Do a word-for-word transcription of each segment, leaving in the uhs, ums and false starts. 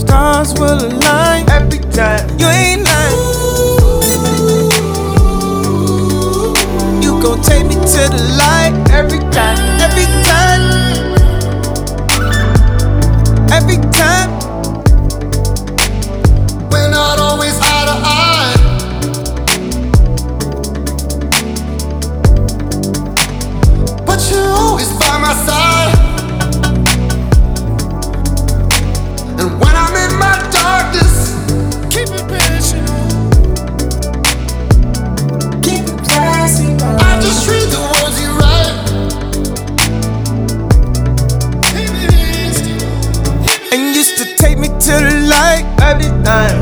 stars will align every time. You ain't lying. You gon' take me to the light every time, every time, every time. We're not always eye to eye, but you're always by my side. And when I'm in my darkness, Keep it passionate. Keep it classy, I just read the words you write. And used to take me to the light every time.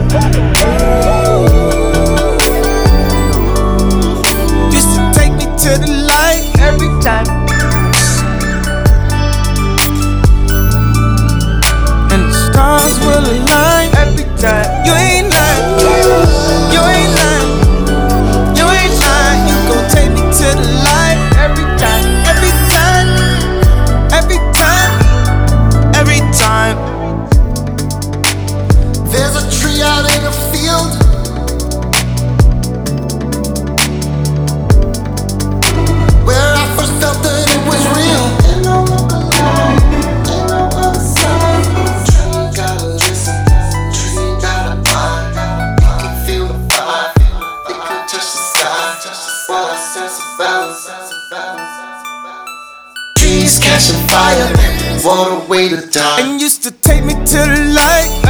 Used to take me to the light every time. And the stars will align every time. You ain't lying. You ain't lying. You ain't lying. You gon' take me to the light every time. Every time. Every time. Every time. There's a tree out in a field, where I first felt that it was real. ain't no other line, ain't no other side. Tree gotta listen, tree gotta mind. You can feel the vibe, it can touch the sky. What a sense of balance. Trees catching fire, what a way to die. And used to take me to the light